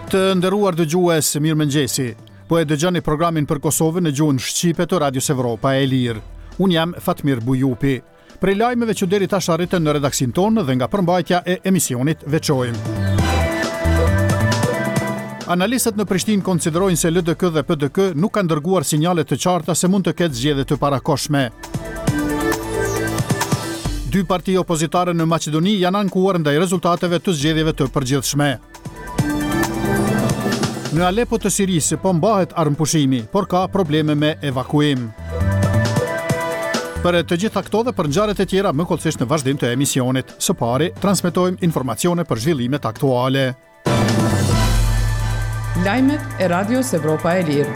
Të nderuar dëgjues, mirëmëngjesi. Po e dëgjoni programin për Kosovën në gjuhën shqipe të Radios Evropa e Lirë. Unë jam Fatmir Bujupi. Prej lajmeve që deri tash arritën në redaksin tonë dhe nga përmbajtja e emisionit veçojmë. Analistët në Prishtinë konsiderojnë se LDK dhe PDK nuk kanë dërguar sinjale të qarta se mund të ketë zgjedhje të parakohshme. Dy parti opozitare në Maqedoni janë ankuar ndaj rezultateve të zgjedhjeve të përgjithshme. Në Alepo të Sirisë po mbahet armëpushimi, por ka probleme me evakuim. Për të gjitha këto dhe për ngjarjet e tjera më kollësisht në vazhdim të emisionit. Së pari, transmetojmë informacione për zhvillimet aktuale. Lajmet e Radios Evropa e Lirë.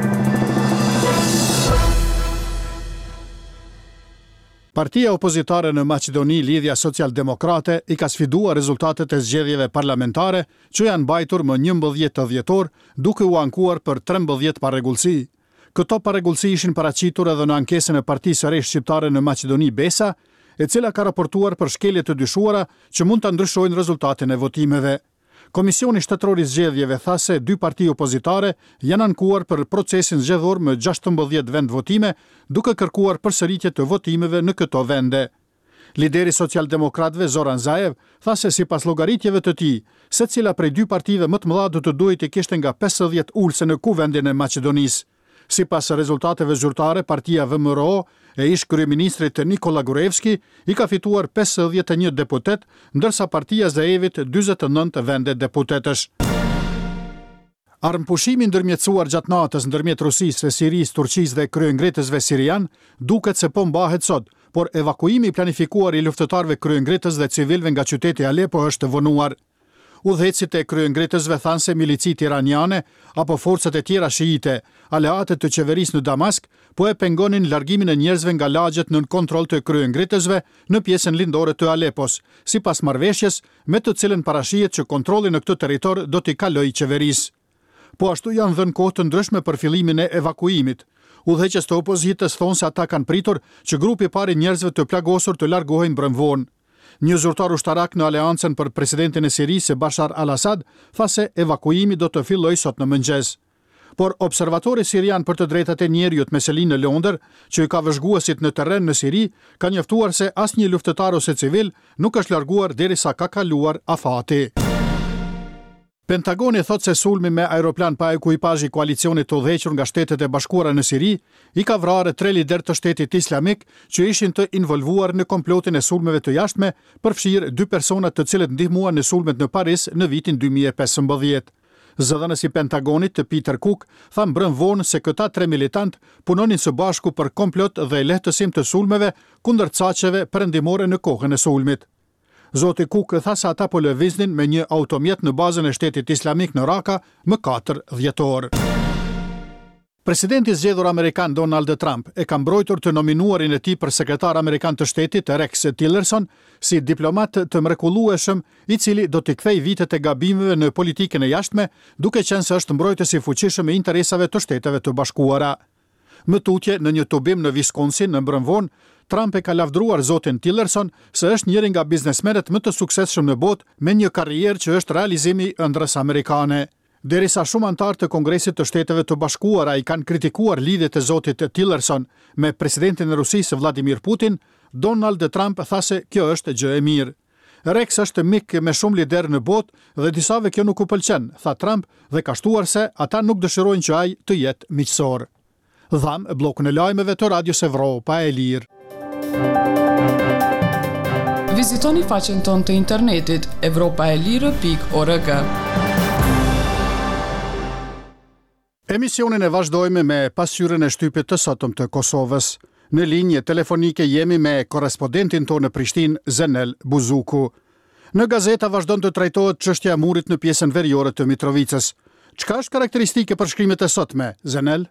Partia opozitare në Maqedoni, Lidhja Social-Demokrate, i ka sfiduar rezultatet e zgjedhjeve parlamentare që janë mbajtur më 11 dhjetor, duke u ankuar për 13 parregullsi. Këto parregullsi ishin paraqitur edhe në ankesën e Partisë së Re Shqiptare në Maqedoni Besa, e cila ka raportuar për shkelje të dyshuara që mund ta ndryshojnë rezultatin e votimeve. Komisioni Shtetëror i Zgjedhjeve tha se dy parti opozitare janë ankuar për procesin zgjedhor me 16 vend votime, duke kërkuar përsëritje të votimeve në këto vende. Lideri Social-Demokratëve Zoran Zaev tha se sipas llogaritjeve të tij, secila prej dy partive më të mëdha do të duhej të kishte nga 50 ulse në kuvendin e Maqedonisë. Sipas rezultateve zyrtare, partia VMRO e ish kryeministrit Nikola Gruevski i ka fituar 51 deputet, ndërsa partia Zaevit 49 vende deputetësh. Armëpushimi ndërmjetësuar gjatë natës ndërmjet Rusisë, Sirisë, Turqisë dhe kryengritësve sirian duket se po mbahet sot, por evakuimi i planifikuar i luftëtarëve kryengritës dhe civilëve nga qyteti Alepo është vonuar. Udhëhecit e kryengritësve thanë se milicit iraniane apo forcat e tjera shiite, aleate të qeverisë në Damask, po e pengonin largimin e njerëzve nga lagjet nën kontroll të kryengritësve në pjesën lindore të Alepos, sipas marrëveshjes me të cilën parashihet që kontrolli në këtë territor do t'i kalojë qeverisë. Po ashtu janë dhënë kohë të ndryshme për fillimin e evakuimit. Udhëheqës të opozitës thonë se ata kanë pritur që grupi i parë i njerëzve të plagosur të largohej mbrëmvonë. Një zyrtar ushtarak në Aleancën për presidentin e Sirisë Bashar al-Assad tha se evakuimi do të fillojë sot në mëngjes. Por observatori sirian për të drejtat e njerëzit Meselin në Londër, që i ka vëzhguesit në terren në Siri, ka njoftuar se asnjë luftëtar ose civil nuk është larguar derisa ka kaluar afati. Pentagoni thot se sulmi me aeroplan pa ekuipazh i koalicionit të udhëhequr nga Shtetet e Bashkuara në Siri i ka vrarë 3 lider të Shtetit Islamik që ishin të involvuar në komplotin e sulmeve të jashtme, përfshirë 2 persona të cilët ndihmuan në sulmet në Paris në vitin 2015. Zëdhënësi i Pentagonit, Peter Cook, tha mbrëm vonë se këta 3 militant punonin së bashku për komplot dhe lehtësim të sulmeve kundër caqeve perëndimore në kohën e sulmit. Zoti Cook tha se ata po lëviznin me një automjet në bazën e Shtetit Islamik në Raqqa më 4 dhjetor. Presidenti zgjedhur amerikan Donald Trump e ka mbrojtur të nominuarin e tij për sekretar amerikan të shtetit Rex Tillerson si diplomat të mrekullueshëm i cili do t'i kthejë vitet e gabimeve në politikën e jashtme, duke qenë se është mbrojtës i fuqishëm i interesave të Shteteve të Bashkuara. Më tutje në një tubim në Wisconsin në mbrëmvon, Trump e ka lavdruar zotin Tillerson se është njëri nga biznesmenët më të suksesshëm në botë me një karrierë që është realizimi i ëndrrës amerikane. Derisa shumë antarë të Kongresit të Shteteve të Bashkuara i kanë kritikuar lidhjet e zotit Tillerson me presidentin e Rusisë Vladimir Putin, Donald Trump tha se kjo është gjë e mirë. Rex është mik me shumë lider në botë dhe disave kjo nuk u pëlqen, tha Trump dhe ka shtuar se ata nuk dëshirojnë që ai të jetë miqësor. Dham blokun e lajmeve të Radios Evropa e Lirë. Vizitoni faqen tonë të internetit evropaelire.org. Emisionin e vazhdojmë me pasqyrën e shtypit të sotëm të Kosovës. Në linje telefonike jemi me korrespondentin tonë në Prishtinë, Zenel Buzuku. Në gazeta vazhdon të trajtohet çështja e murit në pjesën veriore të Mitrovicës. Çka është karakteristike për shkrimet e sotme, Zenel?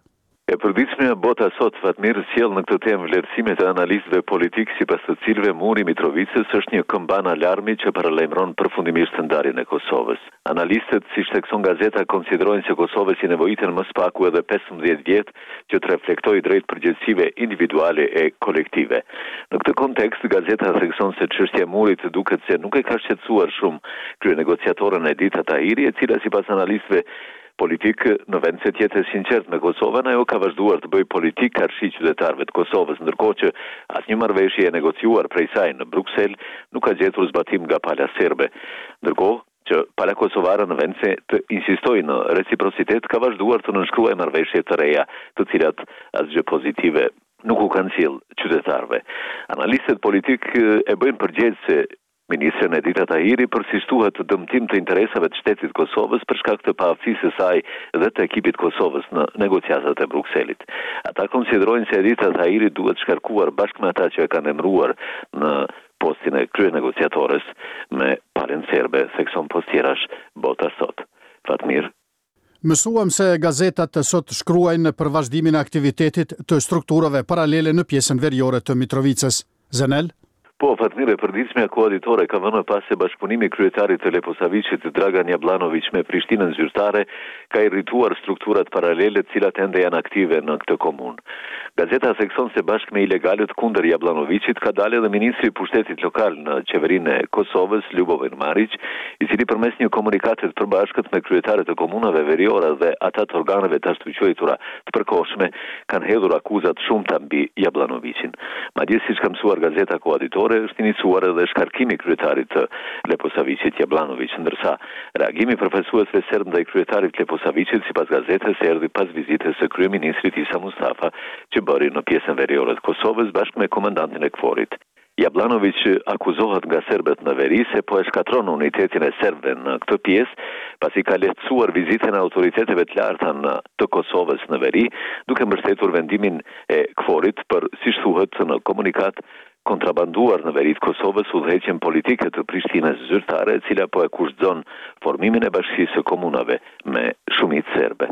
E përditshmja bota sot Fatmir sjell në këtë temë vlerësimet e analistëve politik sipas të cilëve Muri Mitrovicës është një këmban alarmi që paralajmëron përfundimisht ndarjen e Kosovës. Analistët, siç thekson gazeta, konsiderojnë se Kosova si nevojiten më së paku edhe 15 vjet që të reflektojë drejt përgjegjësive individuale e kolektive. Në këtë kontekst, gazeta thekson se çështja e Murit duket se nuk e ka shqetësuar shumë kryenegociatorën Edita Tahiri, e cila sipas analistëve politik në vend se të jetë sinqert me Kosovën, ajo ka vazhduar të bëjë politik qarshi qytetarëve të Kosovës, ndërkohë që asnjë marrëveshje e negociuar prej saj në Bruksel nuk ka gjetur zbatim nga pala serbe. Ndërkohë që pala kosovare në vend se të insistojë në reciprocitet ka vazhduar të nënshkruajë marrëveshje të reja, të cilat asgjë pozitive nuk u kanë sjell qytetarëve. Analistët politik e bëjnë përgjigje se Ministrën Edita Tahiri përsistuhet të dëmtim të interesave të shtetit Kosovës për shkak të paaftësisë së saj dhe të ekipit Kosovës në negociatat e Brukselit. Ata konsiderojnë se Edita Tahiri duhet shkarkuar bashkë me ata që e kanë emëruar në postin e kryenegociatores me palën serbe, thekson postjerash bota sot. Fatmir. Mësuam se gazetat të sot shkruajnë për vazhdimin e aktivitetit të strukturave paralele në pjesën veriore të Mitrovicës. Zenel? Po, Fatmir, e përditshmja koalitore ka vënë pas se bashkëpunimi kryetarit të Leposavicit Dragan Jablanović me Prishtinën zyrtare ka irrituar strukturat paralele të cilat ende janë aktive në këtë komunë. Gazeta thekson se bashkë me ilegalët kundër Jablanovicit ka dalë edhe ministri i pushtetit lokal në qeverinë e Kosovës, Ljubomir Marić, i cili përmes një komunikati të përbashkët me kryetarët e komunave veriore dhe ata të organeve të ashtuquajtura të përkohshme kanë hedhur akuzat shumëta mbi Jablanovicin. Madje siç ka mësuar gazeta koalitore, është iniciuar edhe shkarkimi i kryetarit të Leposavicit Jablanović, ndërsa reagimi përfaqësuesve serb ndaj kryetarit Leposavicit sipas gazetës erdhi pas vizitës së kryeministrit Isa Mustafa që bëri në pjesën veriore të Kosovës bashkë me komandantin e KFOR-it. Jablanović akuzohet nga serbët në veri se po e shkatron unitetin e serbëve në këtë pjesë, pasi ka lehtësuar vizitën e autoriteteve të larta të Kosovës në veri, duke mbështetur vendimin e KFOR-it për, siç thuhet në komunikat, kontrabanduar në veri të Kosovës udhëheqjen politike të Prishtinës zyrtare, e cila po e kushtëzon formimin e bashkisë së komunave me shumicë serbe.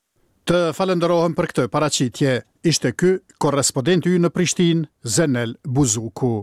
Të falenderohem për këtë paraqitje. Ishte ky korrespondenti ynë në Prishtinë, Zenel Buzuku.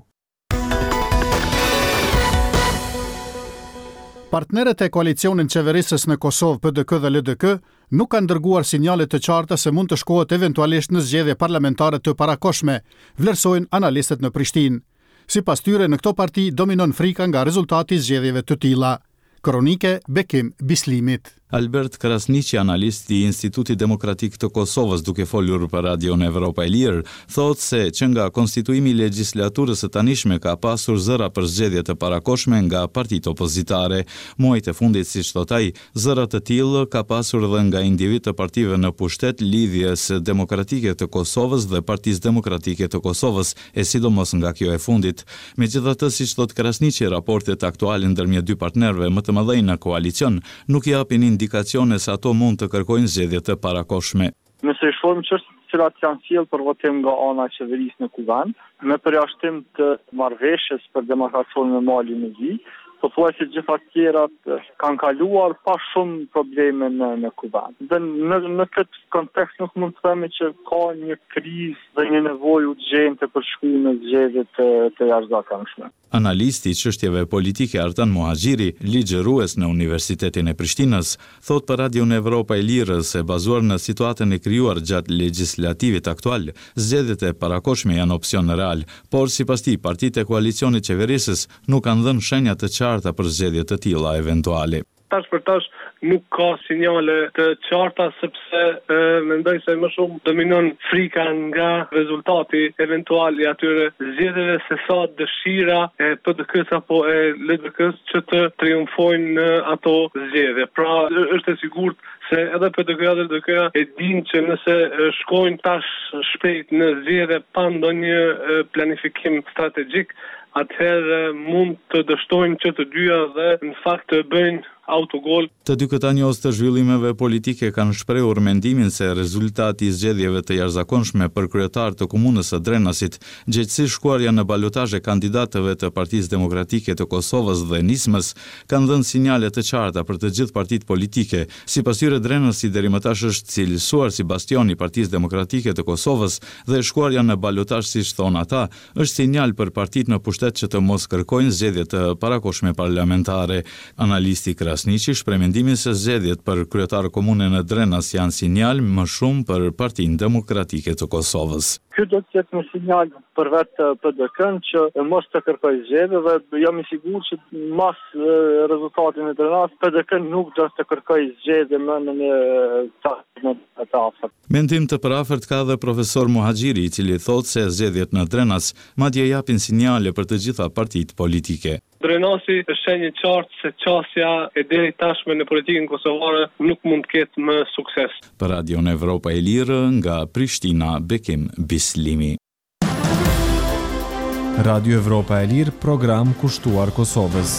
Partnerët e koalicionin qeverisës në Kosovë PDK dhe LDK nuk kanë dërguar sinjale të qarta se mund të shkohet eventualisht në zgjedhje parlamentare të parakoshme, vlerësojnë analistët në Prishtinë. Sipas tyre, në këto parti dominon frika nga rezultati i zgjedhjeve të tilla. Kronike Bekim Bislimit. Albert Krasniqi, analist i Institutit Demokratik të Kosovës, duke folur për Radion Evropa e Lirë, thotë se që nga konstituimi i legjislaturës së tanishme ka pasur zëra për zgjedhje të parakoshme nga partitë opozitare. Muajt e fundit, siç thot ai, zëra të tillë ka pasur edhe nga individ të partive në pushtet Lidhjes Demokratike të Kosovës dhe Partisë Demokratike të Kosovës, e sidomos nga kjo e fundit. Megjithatë, siç thot Krasniqi, raportet aktuale ndërmjet dy partnerëve më të mëdhenj në koalicion nuk japin indikacione se ato mund të kërkojnë zgjedhje të parakoshme. Nëse i shohim çështjet të cilat janë sjellë për votim nga ana e qeverisë në kuvend, me përjashtim të marrëveshjes për demarkacionin e malit në zi, pothuajse gjitha tjerat kanë kaluar pa shumë probleme në kuvend. Dhe në këtë kontekst nuk mund të themi që ka një krizë dhe një nevojë urgjente për shkuar në zgjedhje të jashtëzakonshme. Analisti i çështjeve politike Artan Muhaxhiri, ligjërues në Universitetin e Prishtinës, thot për Radion Evropa e Lirë se bazuar në situatën e krijuar gjatë legjislativit aktual, zgjedhjet e parakoshme janë opsion real, por sipas tij partitë e koalicionit qeverisës nuk kanë dhënë shenja të qarta për zgjedhje të tilla eventuale. Tash për tash nuk ka sinjale të qarta sepse mendoj se më shumë dominon frika nga rezultati eventual i atyre zgjedhjeve se sa dëshira e PDK-s apo e LDK-s që të triumfojnë në ato zgjedhje. Pra është e sigurt se edhe PDK-ja dhe LDK-ja e dinë që nëse shkojnë tash shpejt në zgjedhje pa ndonjë planifikim strategjik, atëherë mund të dështojnë që të dyja dhe në fakt të bëjnë autogol. Të dy këta njohës të zhvillimeve politike kanë shprehur mendimin se rezultati i zgjedhjeve të jashtëzakonshme për kryetar të komunës së Drenasit, gjithsesi shkuarja në balotazhe kandidatëve të Partisë Demokratike të Kosovës dhe Nismës, kanë dhënë sinjale të qarta për të gjithë partitë politike. Sipas tyre, Drenasi deri më tash është cilësuar si bastion i Partisë Demokratike të Kosovës dhe shkuarja në balotazh, siç thon ata, është sinjal për partitë në pushtet që të mos kërkojnë zgjedhje të parakohshme parlamentare. Analisti Krasniqi shpreh mendimin se zgjedhjet për kryetar komune në Drenas janë sinjal më shumë për Partinë Demokratike të Kosovës. Ky do të jetë një sinjal për vetë PDK-n që mos të kërkoj zgjedhje dhe jam i sigurt që mas rezultatin e Drenas, PDK nuk do të kërkoj zgjedhje më në të afërt. Mendim të përafërt ka dhe profesor Muhaxhiri, i cili thotë se zgjedhjet në Drenas madje japin sinjale për të gjitha partitë politike. Drenasi është shenjë qartë se qasja e deri tashme në politikën kosovare nuk mund të ketë më sukses. Për Radion Evropa e Lirë, nga Prishtina, Bekim Bislimi. Radio Evropa e Lirë, program kushtuar Kosovës.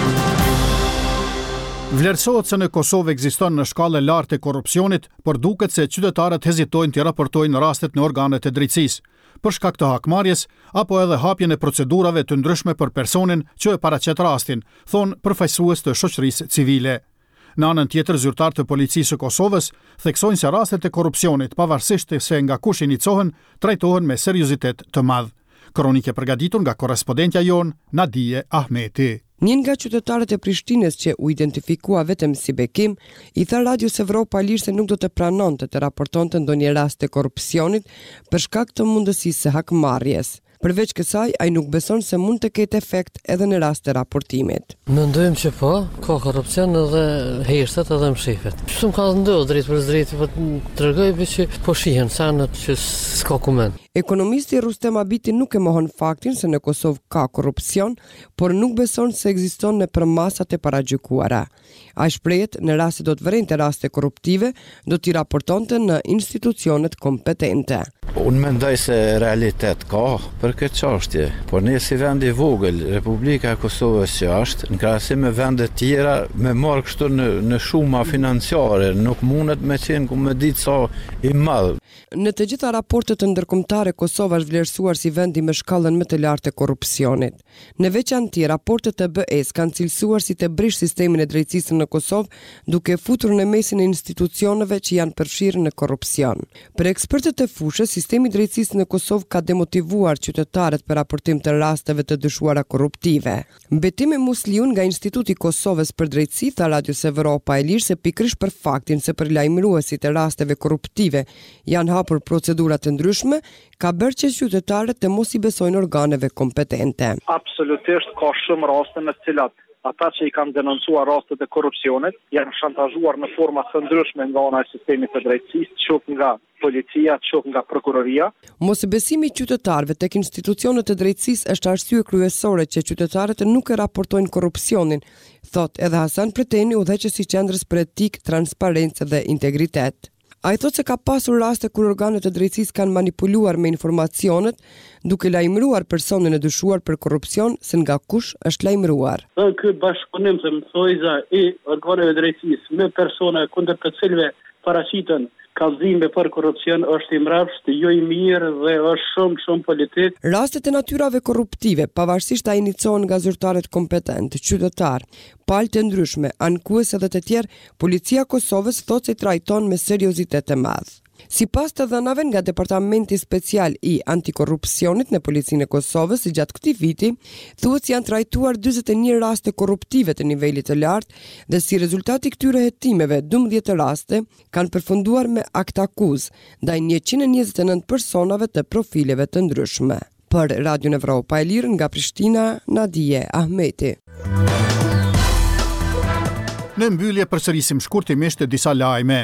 Vlerësohet se në Kosovë ekziston në shkallë lartë e korrupsionit, por duket se qytetarët hezitojnë të raportojnë rastet në organet e drejtësisë, për shkak të hakmarrjes apo edhe hapjen e procedurave të ndryshme për personin që e paraqet rastin, thon përfaqësues të shoqërisë civile. Në anën tjetër, zyrtarët të policisë së Kosovës theksojnë se rastet e korrupsionit, pavarësisht se nga kush inicohen, trajtohen me seriozitet të madh. Kronikë përgatitur nga korrespondentja jon Nadije Ahmeti. Një nga qytetarët e Prishtinës që u identifikua vetëm si bekim, i tha Radios Evropa e Lirë se nuk do të pranonte të raportonte ndonjë rast të korrupsionit për shkak të mundësisë së hakmarrjes. Përveç kësaj, ai nuk beson se mund të ketë efekt edhe në rast të raportimit. Mendojmë që po, ka korrupsion edhe herset edhe mshifet. Shumë ka ndodhur drejt për drejt, po tregoj që po shihen sanët që s'ka koment. Ekonomisti Rustem Abiti nuk e mohon faktin se në Kosovë ka korrupsion, por nuk beson se ekziston në përmasat e paragjykuara. Ai shprehet në rast se do të vërejnë raste korruptive, do t'i raportonte në institucionet kompetente. Unë mendoj se realitet ka për këtë çështje, por ne si vend i vogël, Republika e Kosovës që është, në krahasim me vende tjera, me marrë kështu në shuma financiare, nuk mundet me qenë ku me ditë sa i madh. Në të gjitha raportet të ndërkombëtare, Kosova është vlerësuar si vendi me shkallën më të lartë të korrupsionit. Në veçantë, raportet e BE-s kanë cilësuar si të brish sistemin e drejtësisë në Kosovë, duke futur në mesin e institucioneve që janë përfshirë në korrupsion. Për ekspertët e fushës, sistemi i drejtësisë në Kosovë ka demotivuar qytetarët për raportim të rasteve të dyshuara korruptive. Betimi Musliun nga Instituti i Kosovës për Drejtësi tha Radios Evropa e Lirë se pikërisht për faktin se për lajmëruesit e rasteve korruptive janë hapur procedura të ndryshme, ka bërë që qytetarët të mos i besojnë organeve kompetente. Absolutisht ka shumë raste në cilat ata që i kanë denoncuar rastet e korrupsionit janë shantazhuar në forma të ndryshme nga ana e sistemit të drejtësisë, qoftë nga policia, qoftë nga prokuroria. Mosbesimi i qytetarëve tek institucionet e drejtësisë është arsye kryesore që qytetarët nuk e raportojnë korrupsionin, thot edhe Hasan Preteni, udhëheqësi i Qendrës për Etikë, Transparencë dhe Integritet. Ai thotë se ka pasur raste kur organet e drejtësisë kanë manipuluar me informacionet, duke lajmëruar personin e dyshuar për korrupsion se nga kush është lajmëruar. Ky bashkëpunim të mësojza i organeve drejtësisë me persona kundër të cilëve paraqiten kallëzime për korrupsion është i mrapsht, jo i mirë dhe është shumë politik. Rastet e natyrave korruptive, pavarësisht a inicion nga zyrtarët kompetent, qytetar, palë të ndryshme, ankues edhe të tjerë, policia Kosovës thotë se trajton me seriozitet të madh. Sipas të dhënave nga Departamenti Special i Antikorrupsionit në Policinë e Kosovës, gjatë këtij viti, thuhet se janë trajtuar 41 raste korruptive të nivelit të lartë dhe si rezultat i këtyre hetimeve, 12 raste kanë përfunduar me akt akuzë ndaj 129 personave të profileve të ndryshme. Për Radion Evropa e Lirë nga Prishtina, Nadije Ahmeti. Në mbyllje përsërisim shkurtimisht disa lajme.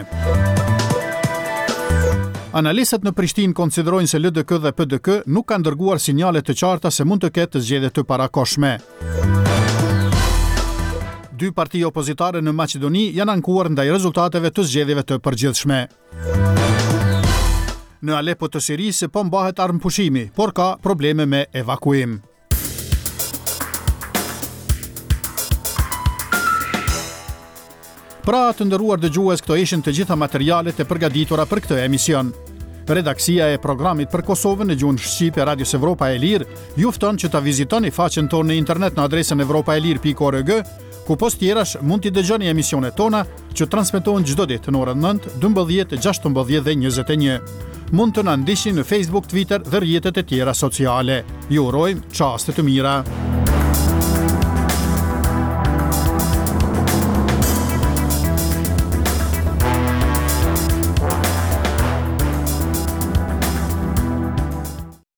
Analistët në Prishtinë konsiderojnë se LDK dhe PDK nuk kanë dërguar sinjale të qarta se mund të ketë zgjedhje të parakohshme. 2 parti opozitare në Maqedoni janë ankuar ndaj rezultateve të zgjedhjeve të përgjithshme. Në Alepo të Sirisë po mbahet armëpushimi, por ka probleme me evakuim. Pra të nderuar dëgjues, këto ishin të gjitha materialet e përgatitura për këtë emision. Redaksia e programit për Kosovën në gjuhën shqipe Radios Evropa e Lirë ju fton që ta vizitoni faqen tonë në internet në adresën evropaelir.org, ku post tjerash mund t'i dëgjoni emisionet tona që transmetohen çdo ditë në orën 9, 12, 16 dhe 21. Mund të na ndiqni në Facebook, Twitter dhe rrjetet e tjera sociale. Ju urojmë çaste të mira.